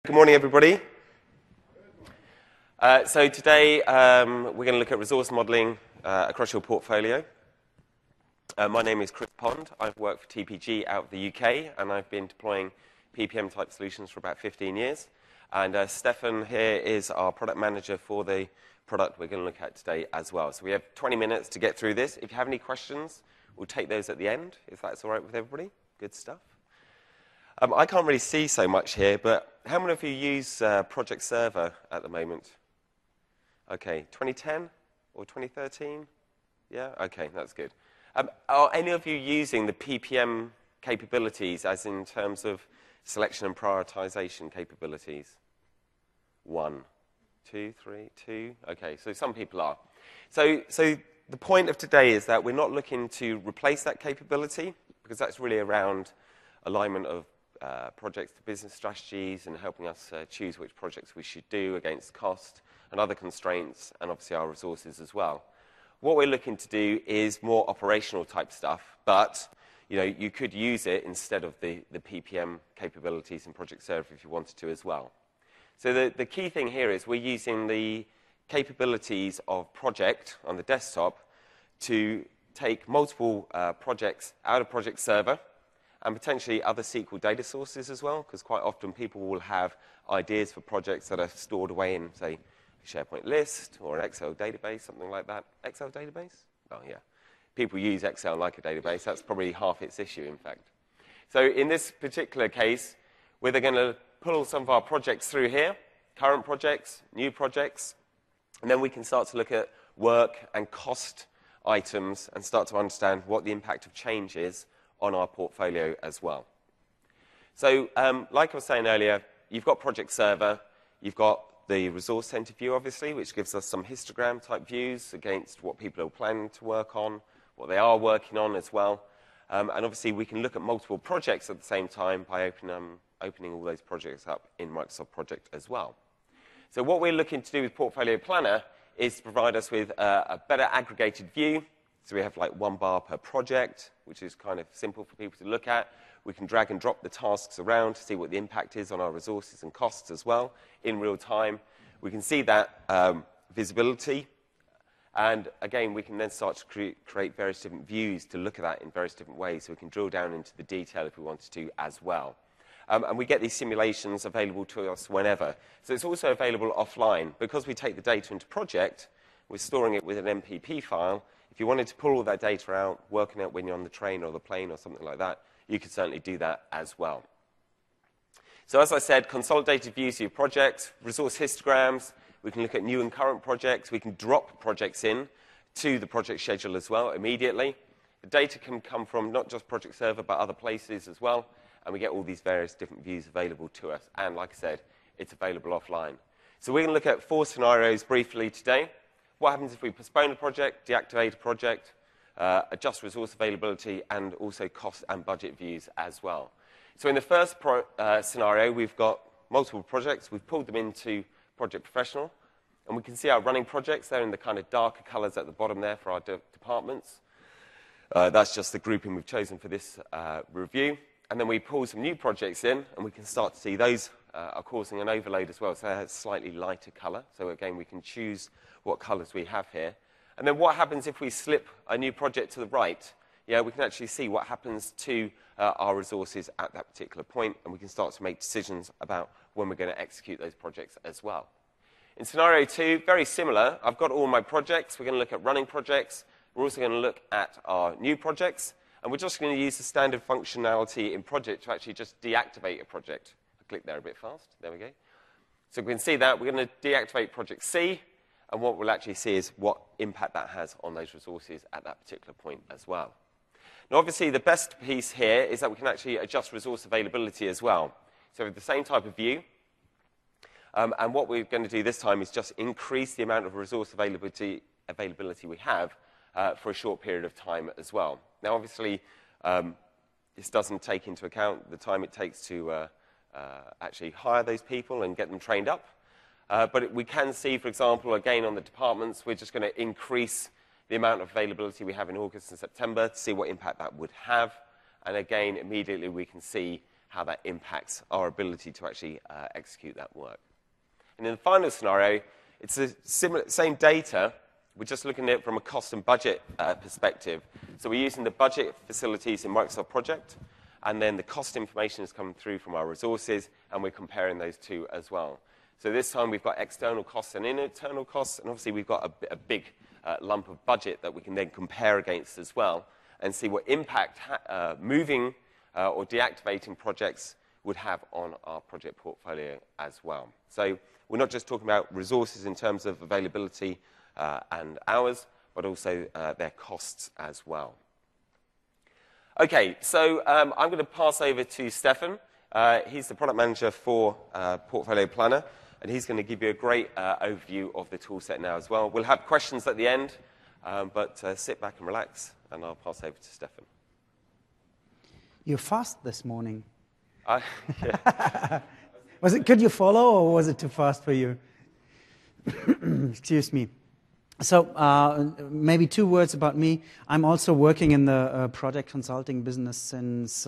Good morning, everybody. So today we're going to look at resource modeling across your portfolio. My name is Chris Pond. I've worked for TPG out of the UK, and I've been deploying PPM-type solutions for about 15 years. And Stefan here is our product manager for the product we're going to look at today as well. So we have 20 minutes to get through this. If you have any questions, we'll take those at the end, if that's all right with everybody. Good stuff. I can't really see so much here, but how many of you use Project Server at the moment? Okay, 2010 or 2013? Yeah, okay, that's good. Are any of you using the PPM capabilities, as in terms of selection and prioritization capabilities? 1, 2, 3, 2. Okay, so some people are. So the point of today is that we're not looking to replace that capability, because that's really around alignment of projects to business strategies and helping us choose which projects we should do against cost and other constraints, and obviously our resources as well. What we're looking to do is more operational type stuff, but you could use it instead of the PPM capabilities in Project Server if you wanted to as well. So the key thing here is we're using the capabilities of Project on the desktop to take multiple projects out of Project Server and potentially other SQL data sources as well, because quite often people will have ideas for projects that are stored away in, say, a SharePoint list or an Excel database, something like that. Excel database? Oh, yeah. People use Excel like a database. That's probably half its issue, in fact. So in this particular case, we're going to pull some of our projects through here, current projects, new projects, and then we can start to look at work and cost items and start to understand what the impact of change is on our portfolio as well. So like I was saying earlier, you've got Project Server, you've got the resource center view, obviously, which gives us some histogram-type views against what people are planning to work on, what they are working on as well. And obviously, we can look at multiple projects at the same time by opening all those projects up in Microsoft Project as well. So what we're looking to do with Portfolio Planner is to provide us with a better aggregated view. So we have like one bar per project, which is kind of simple for people to look at. We can drag and drop the tasks around to see what the impact is on our resources and costs as well in real time. We can see that visibility. And again, we can then start to create various different views to look at that in various different ways. So we can drill down into the detail if we wanted to as well. And we get these simulations available to us whenever. So it's also available offline. Because we take the data into Project, we're storing it with an MPP file. If you wanted to pull all that data out, working out when you're on the train or the plane or something like that, you could certainly do that as well. So as I said, consolidated views of your projects, resource histograms. We can look at new and current projects. We can drop projects in to the project schedule as well immediately. The data can come from not just Project Server, but other places as well. And we get all these various different views available to us. And like I said, it's available offline. So we're going to look at 4 scenarios briefly today. What happens if we postpone a project, deactivate a project, adjust resource availability, and also cost and budget views as well. So in the first scenario, we've got multiple projects. We've pulled them into Project Professional. And we can see our running projects. They're in the kind of darker colors at the bottom there for our departments. That's just the grouping we've chosen for this review. And then we pull some new projects in, and we can start to see those are causing an overload as well. So they have a slightly lighter color. So again, we can choose what colors we have here. And then what happens if we slip a new project to the right? Yeah, we can actually see what happens to our resources at that particular point, and we can start to make decisions about when we're going to execute those projects as well. In scenario 2, very similar. I've got all my projects. We're going to look at running projects. We're also going to look at our new projects. And we're just going to use the standard functionality in Project to actually just deactivate a project. I'll click there a bit fast. There we go. So we can see that. We're going to deactivate Project C. And what we'll actually see is what impact that has on those resources at that particular point as well. Now, obviously, the best piece here is that we can actually adjust resource availability as well. So with the same type of view. And what we're going to do this time is just increase the amount of resource availability we have for a short period of time as well. Now, obviously, this doesn't take into account the time it takes to actually hire those people and get them trained up. But we can see, for example, again, on the departments, we're just going to increase the amount of availability we have in August and September to see what impact that would have. And again, immediately we can see how that impacts our ability to actually execute that work. And in the final scenario, it's the same data. We're just looking at it from a cost and budget perspective. So we're using the budget facilities in Microsoft Project, and then the cost information is coming through from our resources, and we're comparing those two as well. So this time we've got external costs and internal costs, and obviously we've got a big lump of budget that we can then compare against as well and see what impact moving or deactivating projects would have on our project portfolio as well. So we're not just talking about resources in terms of availability and hours, but also their costs as well. Okay, so I'm going to pass over to Stefan. He's the product manager for Portfolio Planner, and he's going to give you a great overview of the toolset now as well. We'll have questions at the end, but sit back and relax, and I'll pass over to Stefan. You're fast this morning. Yeah. Could you follow, or was it too fast for you? Excuse me. So maybe 2 words about me. I'm also working in the project consulting business since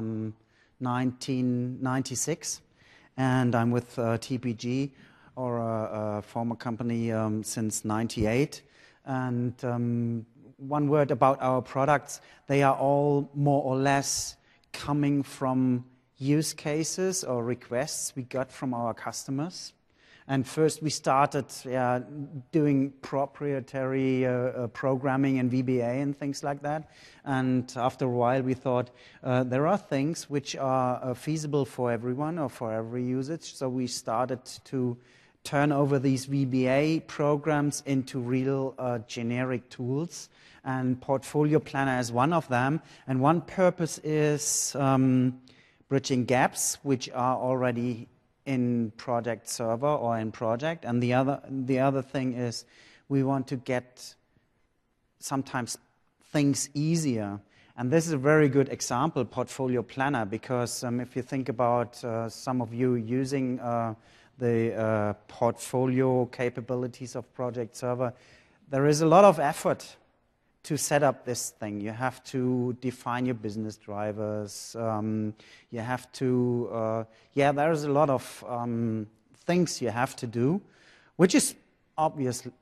1996. And I'm with TPG, or a former company, since 98. And one word about our products: they are all more or less coming from use cases or requests we got from our customers. And first we started doing proprietary programming and VBA and things like that. And after a while we thought there are things which are feasible for everyone or for every usage. So we started to turn over these VBA programs into real generic tools. And Portfolio Planner is one of them. And one purpose is bridging gaps which are already in Project Server or in Project, and the other thing is we want to get sometimes things easier. And this is a very good example, Portfolio Planner, because if you think about some of you using the portfolio capabilities of Project Server, there is a lot of effort to set up this thing. You have to define your business drivers. You have to, there's a lot of things you have to do, which is obviously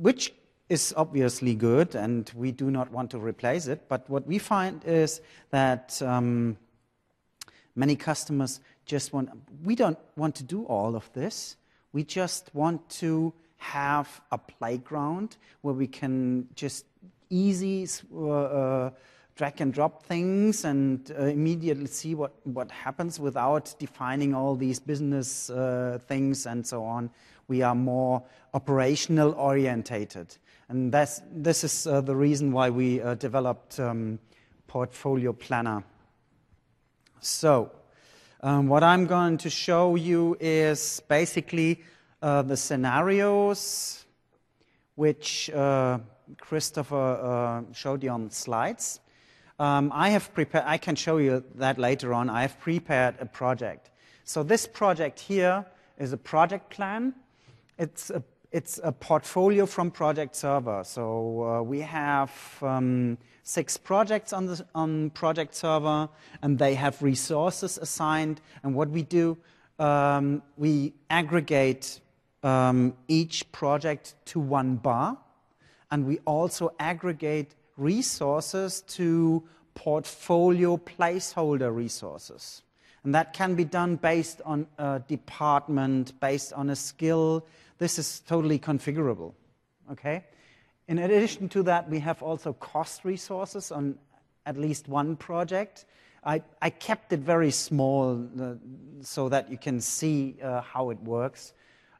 good, and we do not want to replace it. But what we find is that many customers we don't want to do all of this. We just want to have a playground where we can just easy drag and drop things and immediately see what happens without defining all these business things and so on. We are more operational orientated, and this is the reason why we developed Portfolio Planner. So what I'm going to show you is basically the scenarios which Christopher showed you on the slides. I can show you that later on. I have prepared a project. So this project here is a project plan. It's a portfolio from Project Server. So we have 6 projects on Project Server, and they have resources assigned. And what we do, we aggregate each project to one bar. And we also aggregate resources to portfolio placeholder resources. And that can be done based on a department, based on a skill. This is totally configurable. Okay? In addition to that, we have also cost resources on at least one project. I kept it very small so that you can see how it works.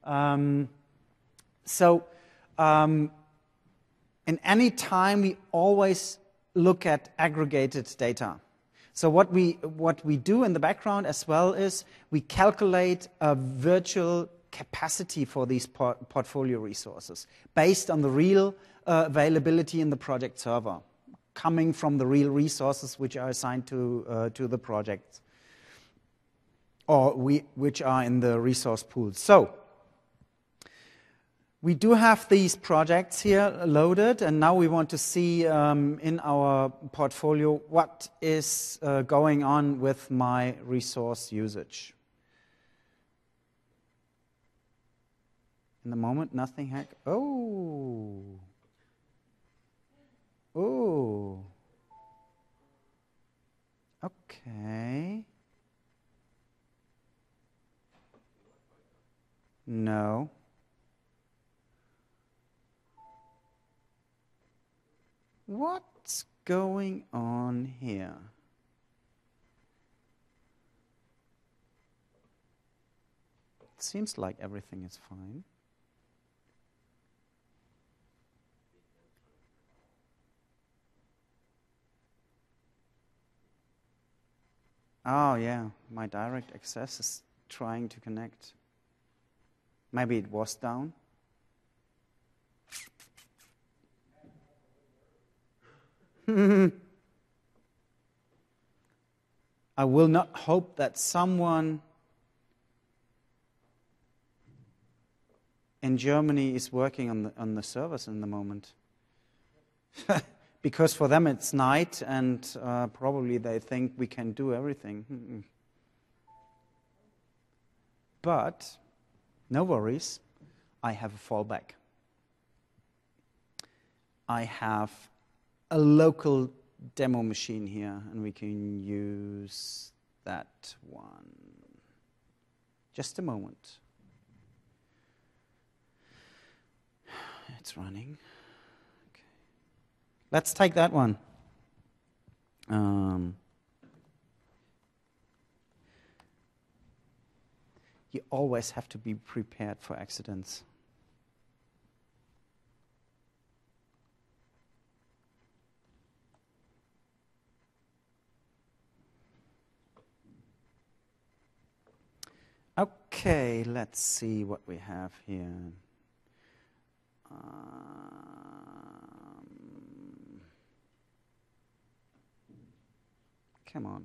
In any time, we always look at aggregated data. So what we do in the background as well is we calculate a virtual capacity for these portfolio resources based on the real availability in the Project Server, coming from the real resources which are assigned to the project, or which are in the resource pool. So We do have these projects here loaded, and now we want to see in our portfolio what is going on with my resource usage. In the moment, nothing Oh. Oh. Okay. No. What's going on here? It seems like everything is fine. Oh, yeah, my direct access is trying to connect. Maybe it was down. I will not hope that someone in Germany is working on the servers in the moment. Because for them it's night, and probably they think we can do everything. But no worries, I have a fallback. I have a local demo machine here, and we can use that one. Just a moment. It's running. Okay. Let's take that one. You always have to be prepared for accidents. Okay, let's see what we have here. Come on.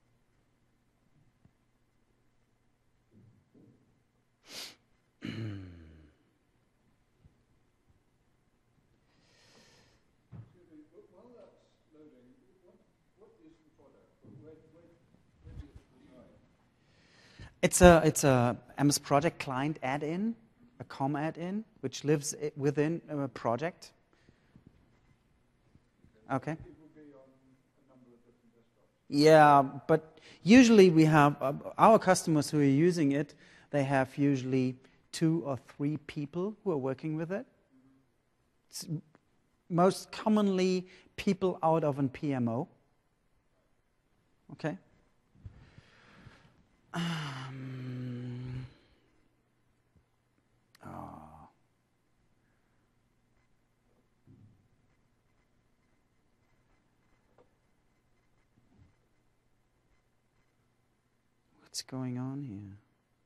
It's a MS Project client add-in, a COM add-in, which lives within a project. Okay. Yeah, but usually we have our customers who are using it. They have usually 2 or 3 people who are working with it. It's most commonly people out of an PMO. Okay. What's going on here?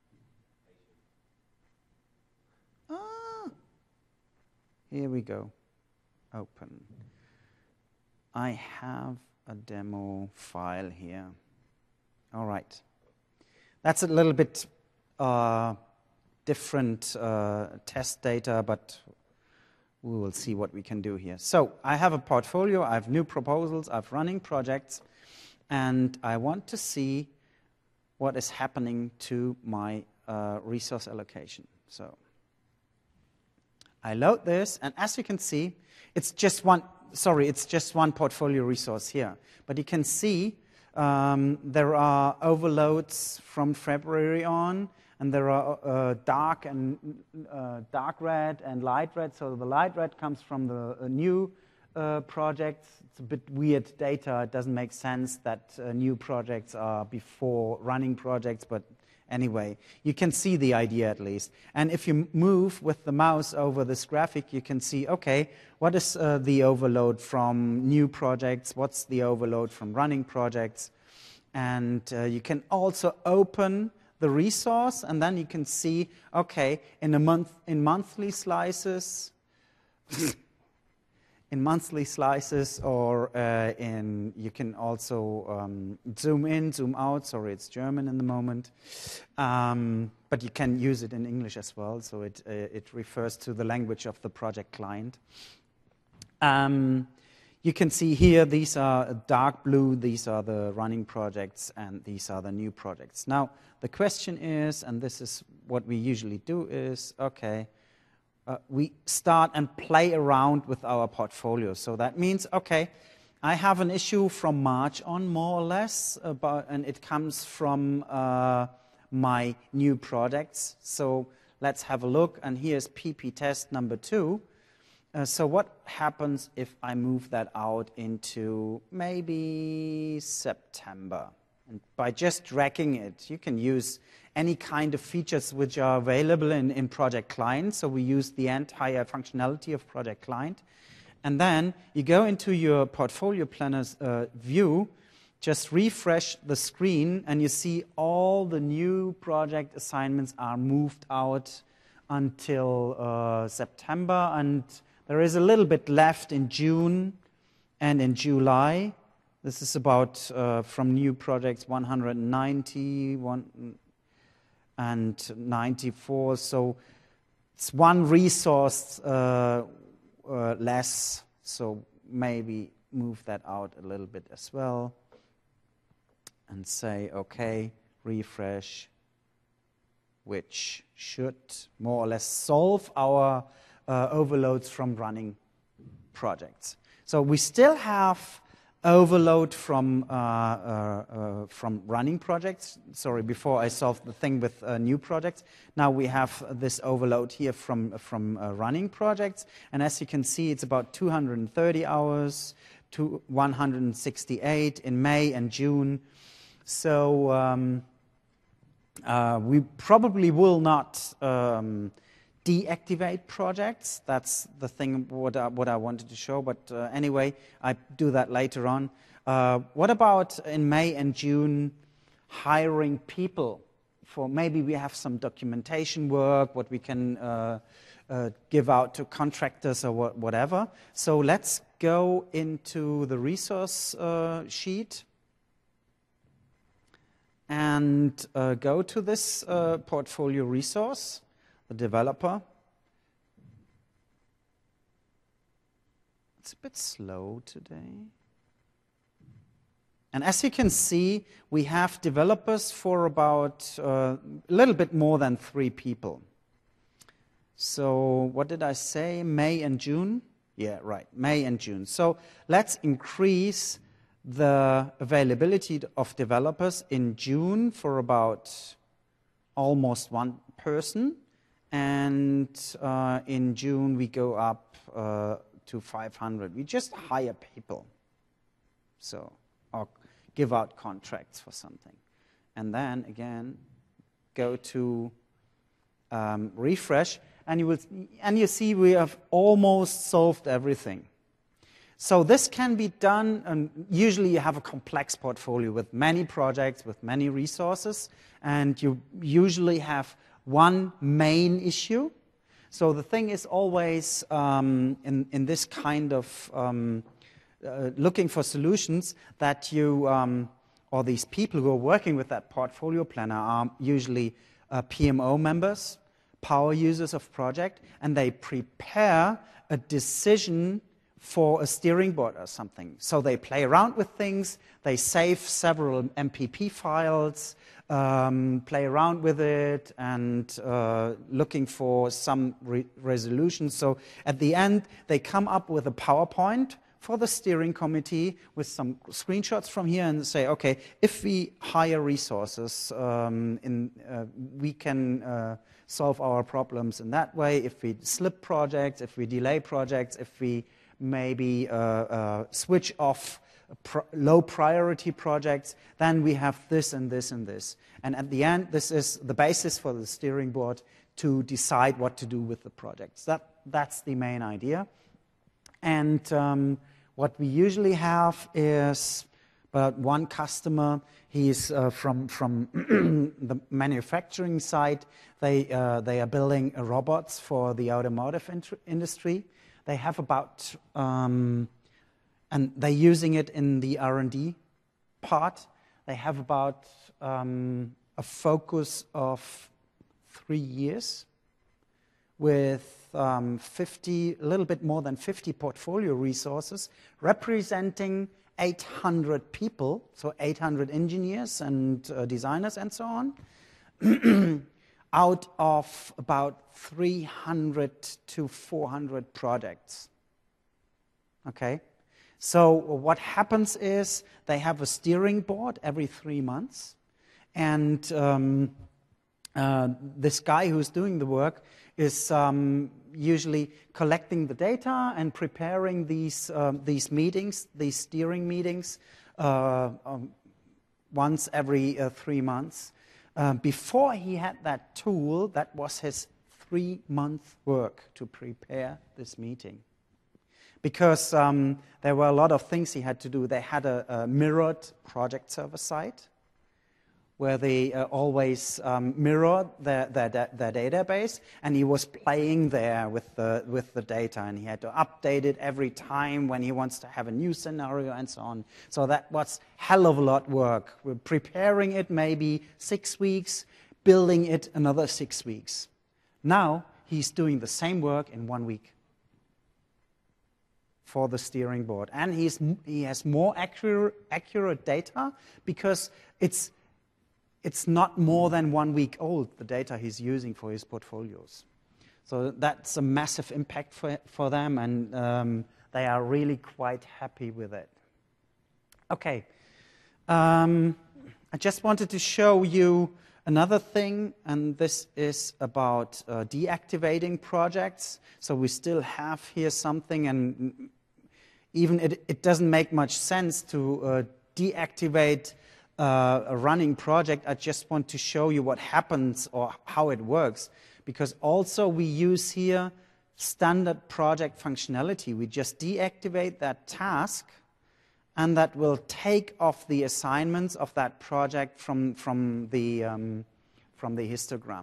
Here we go. Open. I have a demo file here. All right. That's a little bit different test data, but we will see what we can do here. So I have a portfolio, I have new proposals, I have running projects, and I want to see what is happening to my resource allocation. So I load this, and as you can see, it's just one portfolio resource here. But you can see there are overloads from February on, and there are dark red and light red. So the light red comes from the new projects. It's a bit weird data. It doesn't make sense that new projects are before running projects, but anyway, you can see the idea at least. And if you move with the mouse over this graphic, you can see, okay, what is the overload from new projects? What's the overload from running projects? And you can also open the resource, and then you can see, okay, in monthly slices, or you can also zoom in, zoom out. Sorry, it's German in the moment. but you can use it in English as well, so it refers to the language of the project client. You can see here, these are dark blue, these are the running projects, and these are the new projects. Now, the question is, and this is what we usually do, is, okay, we start and play around with our portfolio. So that means, okay, I have an issue from March on, more or less, and it comes from my new projects. So let's have a look, and here's PP test number 2. So what happens if I move that out into maybe September? And by just dragging it, you can use any kind of features which are available in Project Client. So we use the entire functionality of Project Client. And then you go into your Portfolio Planner's view, just refresh the screen, and you see all the new project assignments are moved out until September, and there is a little bit left in June and in July. This is about, from new projects, 190 and 94. So it's one resource less. So maybe move that out a little bit as well. And say, OK, refresh, which should more or less solve our overloads from running projects. So we still have overload from running projects. Sorry, before I solved the thing with new projects. Now we have this overload here from running projects. And as you can see, it's about 230 hours to 168 in May and June. So we probably will not deactivate projects. That's the thing what I wanted to show, but anyway, I do that later on. What about in May and June hiring people for maybe we have some documentation work, what we can give out to contractors or whatever. So let's go into the resource sheet and go to this portfolio resource, the developer. It's a bit slow today. And as you can see, we have developers for about a little bit more than 3 people. So what did I say? May and June? Yeah, right, May and June. So let's increase the availability of developers in June for about almost 1 person. And in June, we go up to 500. We just hire people. So, or give out contracts for something. And then, again, go to refresh. And you see we have almost solved everything. So this can be done, and usually you have a complex portfolio with many projects, with many resources, and you usually have one main issue. So the thing is always in this kind of looking for solutions that you, or these people who are working with that portfolio planner are usually PMO members, power users of project, and they prepare a decision for a steering board or something. So they play around with things, they save several MPP files, play around with it, and looking for some resolution. So at the end, they come up with a PowerPoint for the steering committee with some screenshots from here and say, okay, if we hire resources, we can solve our problems in that way. If we slip projects, if we delay projects, if we maybe switch off low priority projects, then we have this and this and this. And at the end, this is the basis for the steering board to decide what to do with the projects. That's the main idea. And what we usually have is about 1 customer. He's from the manufacturing side. They are building robots for the automotive industry. They have about, and they're using it in the R&D part. They have about a focus of 3 years with a little bit more than 50 portfolio resources representing 800 people, so 800 engineers and designers and so on, out of about 300 to 400 projects. Okay? So what happens is they have a steering board every 3 months, and this guy who's doing the work is usually collecting the data and preparing these meetings, these steering meetings, once every 3 months. Before he had that tool, that was his 3-month work to prepare this meeting. Because there were a lot of things he had to do. They had a mirrored project server site where they always mirrored their database, and he was playing there with the data, and he had to update it every time when he wants to have a new scenario and so on. So that was hell of a lot of work. We're preparing it maybe 6 weeks, building it another 6 weeks. Now he's doing the same work in 1 week for the steering board. And he has more accurate data because it's not more than 1 week old, the data he's using for his portfolios. So that's a massive impact for them, and they are really quite happy with it. Okay. I just wanted to show you another thing, and this is about deactivating projects. So we still have here something, and even it doesn't make much sense to deactivate a running project. I just want to show you what happens or how it works, because also we use here standard project functionality. We just deactivate that task, and that will take off the assignments of that project from the histogram.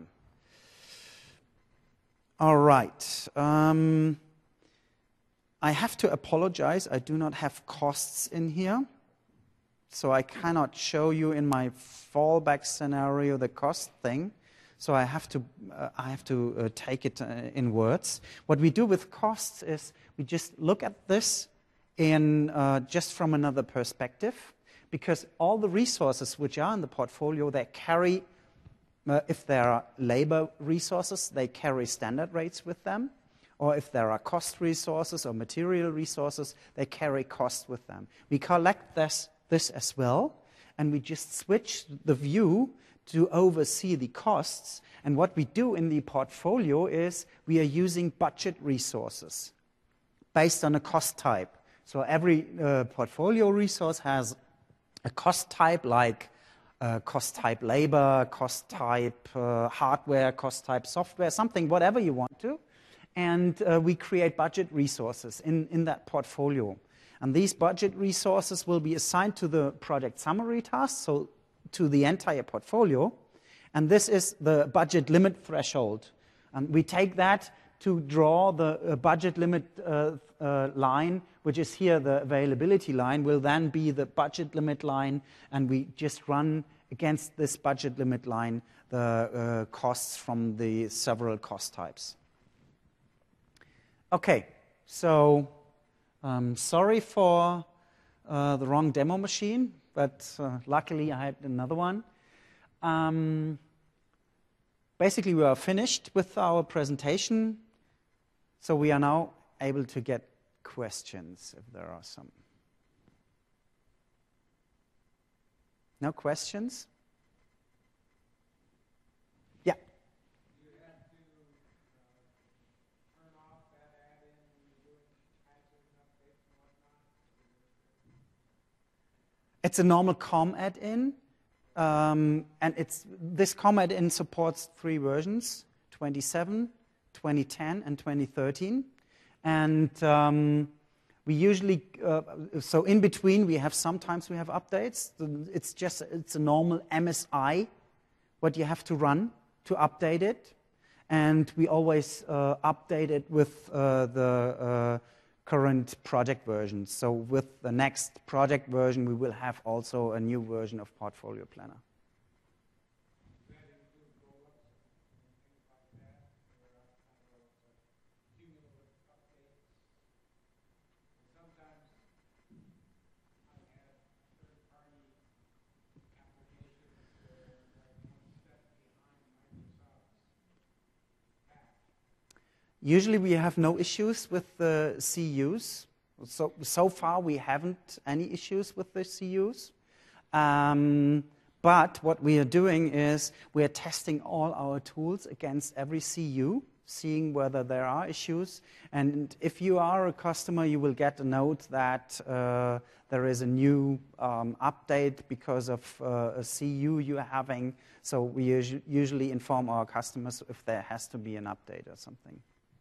All right. I have to apologize. I do not have costs in here. So I cannot show you in my fallback scenario the cost thing. So I have to take it in words. What we do with costs is we just look at this in just from another perspective, because all the resources which are in the portfolio, they carry, if there are labor resources, they carry standard rates with them. Or if there are cost resources or material resources, they carry cost with them. We collect this as well, and we just switch the view to oversee the costs. And what we do in the portfolio is we are using budget resources based on a cost type. So every portfolio resource has a cost type, like cost type labor, cost type hardware, cost type software, something, whatever you want to. And we create budget resources in that portfolio. And these budget resources will be assigned to the project summary task, so to the entire portfolio. And this is the budget limit threshold. And we take that to draw the budget limit line, which is here the availability line, will then be the budget limit line, and we just run against this budget limit line the costs from the several cost types. Okay, so sorry for the wrong demo machine, but luckily I had another one. Basically, we are finished with our presentation, so we are now able to get questions, if there are some. No questions? Yeah. You had to turn off that add-in when you're doing patches and updates and whatnot? It's a normal COM add-in, and this COM add-in supports 3 versions, 27, 2010, and 2013. And we usually, so in between, sometimes we have updates. It's a normal MSI, what you have to run to update it. And we always update it with the current project version. So with the next project version, we will have also a new version of Portfolio Planner. Usually we have no issues with the CUs. So far we haven't any issues with the CUs. But what we are doing is we are testing all our tools against every CU, seeing whether there are issues. And if you are a customer, you will get a note that there is a new update because of a CU you are having. So we usually inform our customers if there has to be an update or something.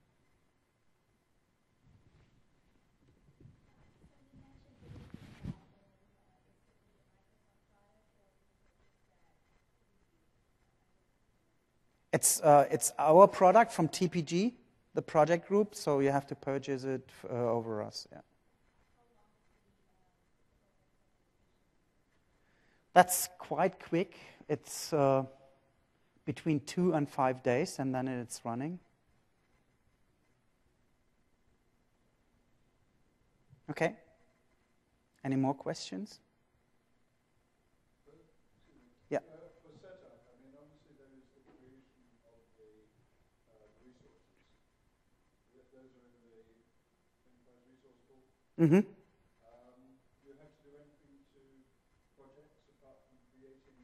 It's our product from TPG, the project group, so you have to purchase it over us. Yeah. That's quite quick. It's between 2 and 5 days, and then it's running. Okay. Any more questions? Yeah. For setup, I mean, obviously there is the creation of the resources. Those are in the enterprise resource pool. Mm-hmm. Do you have to do anything to projects apart from creating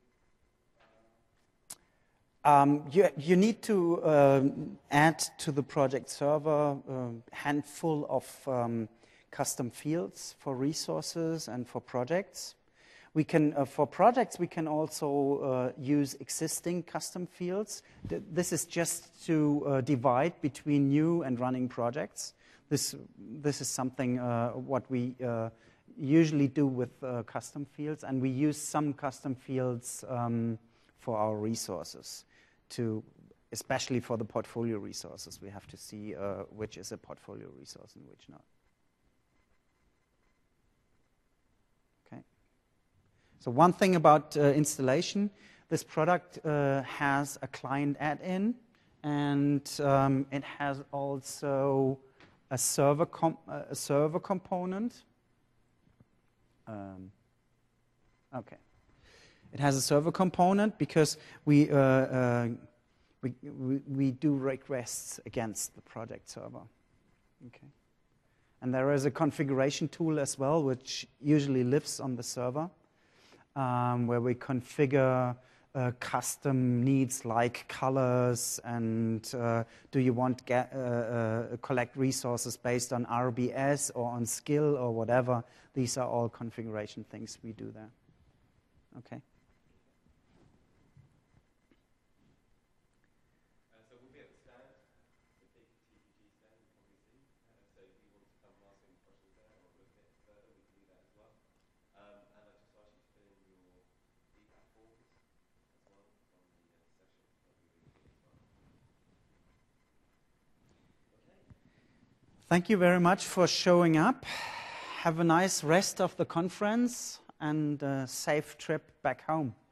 the... You need to add to the project server a handful of custom fields for resources and for projects. We can, for projects, we can also use existing custom fields. This is just to divide between new and running projects. This is something what we usually do with custom fields, and we use some custom fields for our resources, especially for the portfolio resources. We have to see which is a portfolio resource and which not. So one thing about installation, this product has a client add-in, and it has also a server component. Okay, it has a server component because we do requests against the project server. Okay, and there is a configuration tool as well, which usually lives on the server. Where we configure custom needs like colors and do you want collect resources based on RBS or on skill or whatever. These are all configuration things we do there. Okay. So we'll be at the stand, the big TPG stand, you probably see. So if you want to come and ask any questions there or look at it further, we can do that as well. And I just ask you to fill in your feedback forms as well from the session. That'll be really good as well. Okay. Thank you very much for showing up. Have a nice rest of the conference and a safe trip back home.